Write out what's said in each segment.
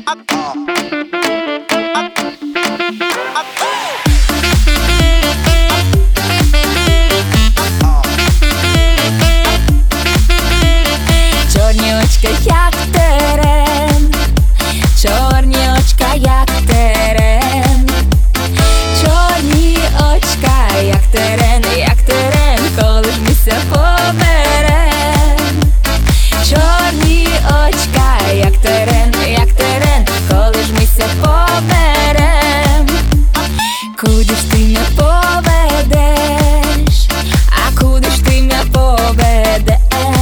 Чорні очка, як терен, чорні очка, як терен, чорні очка, як терен, коли ж мися поберем. Чорні очка, як терен, коли ж мися поберем. Куди ж ти мене поведеш, а куди ж ти мене поведеш?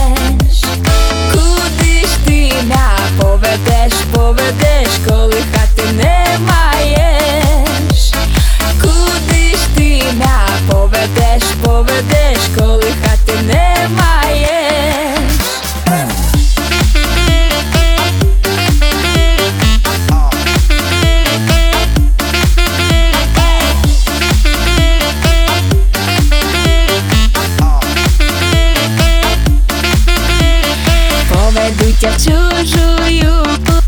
Куди ж ти мене поведеш, коли хати не маєш? Куди ж ти мене поведеш, коли хати не маєш? Поведу тя в чужую,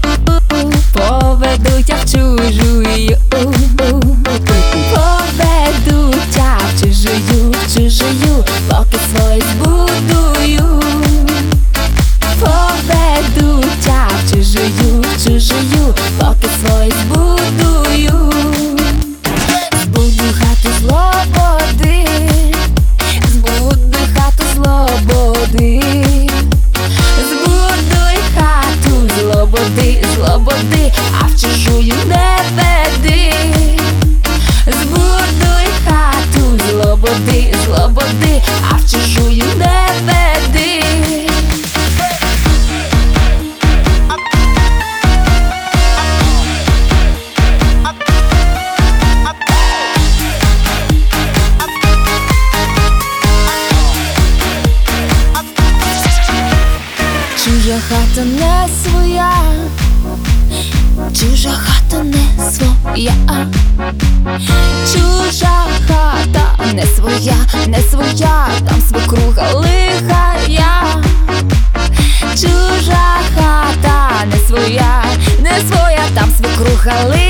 поведу тя в чужую, поведу тя в чужую, поки свої збудую. Поведу тя в чужую, поки свої збудую. Збуду хату злободи, збуду хату злободи. Збудуй хату злободи, а в чужую не веди. Збудуй хату злободи, а в чужую не веди. Чужа хата не своя, чужа хата не своя, чужа хата не своя, там свекруха лихая. Чужа хата не своя, там свекруха лихая.